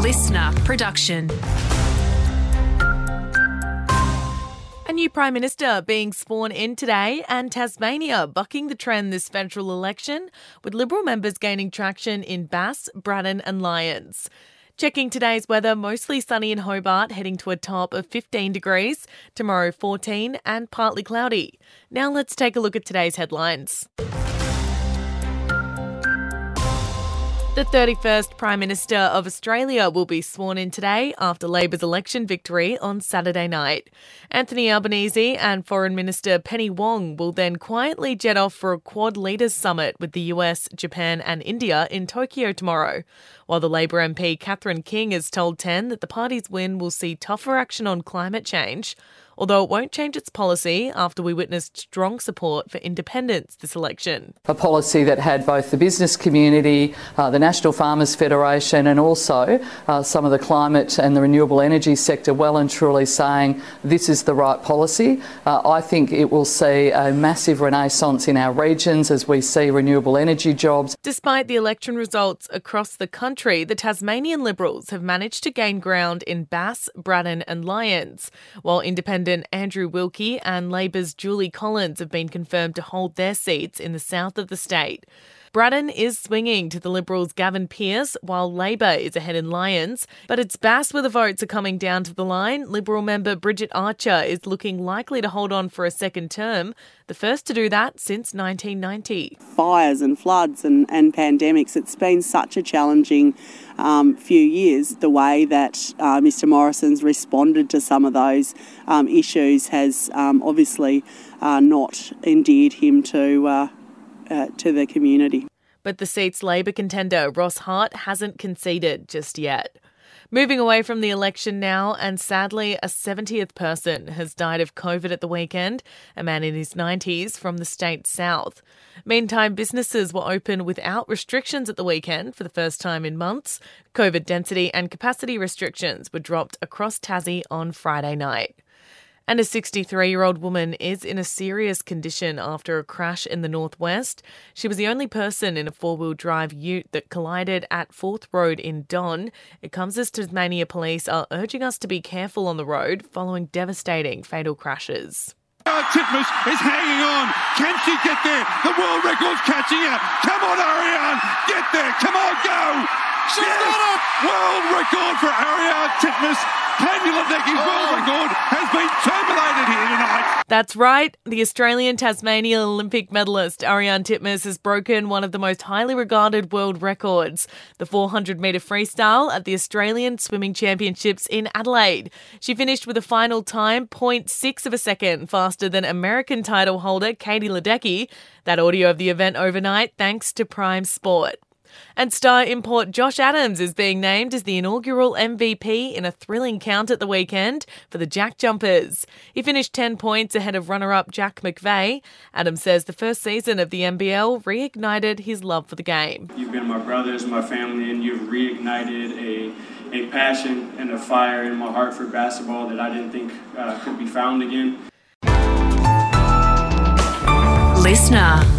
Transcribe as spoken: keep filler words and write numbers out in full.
listener production. A new Prime Minister being sworn in today, and Tasmania bucking the trend this federal election, with Liberal members gaining traction in Bass, Braddon and Lyons. Checking today's weather, mostly sunny in Hobart, heading to a top of fifteen degrees. Tomorrow fourteen and partly cloudy. Now let's take a look at today's headlines. The thirty-first Prime Minister of Australia will be sworn in today after Labor's election victory on Saturday night. Anthony Albanese and Foreign Minister Penny Wong will then quietly jet off for a Quad Leaders Summit with the U S, Japan and India in Tokyo tomorrow, while the Labor M P Catherine King has told ten that the party's win will see tougher action on climate change, although it won't change its policy after we witnessed strong support for independence this election. A policy that had both the business community, uh, the National Farmers Federation and also uh, some of the climate and the renewable energy sector well and truly saying this is the right policy. Uh, I think it will see a massive renaissance in our regions as we see renewable energy jobs. Despite the election results across the country, the Tasmanian Liberals have managed to gain ground in Bass, Braddon and Lyons, while independent Andrew Wilkie and Labor's Julie Collins have been confirmed to hold their seats in the south of the state. Braddon is swinging to the Liberals' Gavin Pearce, while Labor is ahead in Lyons. But it's Bass where the votes are coming down to the line. Liberal member Bridget Archer is looking likely to hold on for a second term, the first to do that since nineteen ninety. Fires and floods and, and pandemics, it's been such a challenging um, few years. The way that uh, Mr Morrison's responded to some of those um, issues has um, obviously uh, not endeared him to uh, Uh, to the community. But the seat's Labor contender, Ross Hart, hasn't conceded just yet. Moving away from the election now, and sadly, a seventieth person has died of COVID at the weekend, a man in his nineties from the state's south. Meantime, businesses were open without restrictions at the weekend for the first time in months. COVID density and capacity restrictions were dropped across Tassie on Friday night. And a sixty-three-year-old woman is in a serious condition after a crash in the northwest. She was the only person in a four-wheel drive ute that collided at Fourth Road in Don. It comes as Tasmania Police are urging us to be careful on the road following devastating fatal crashes. Titmus is hanging on. Can she get there? The world record's catching her. Come on, Ariane. Get there. Come on, go. She's yes. got it. World record for Ariane Titmus. Katie Ledecky's oh. world record has been terminated here tonight. That's right. The Australian Tasmanian Olympic medalist Ariane Titmus has broken one of the most highly regarded world records, the four hundred metre freestyle at the Australian Swimming Championships in Adelaide. She finished with a final time zero point six of a second faster than American title holder Katie Ledecky. That audio of the event overnight thanks to Prime Sport. And star import Josh Adams is being named as the inaugural M V P in a thrilling count at the weekend for the Jack Jumpers. He finished ten points ahead of runner-up Jack McVeigh. Adams says the first season of the N B L reignited his love for the game. You've been my brothers, my family, and you've reignited a, a passion and a fire in my heart for basketball that I didn't think uh, could be found again. Listener.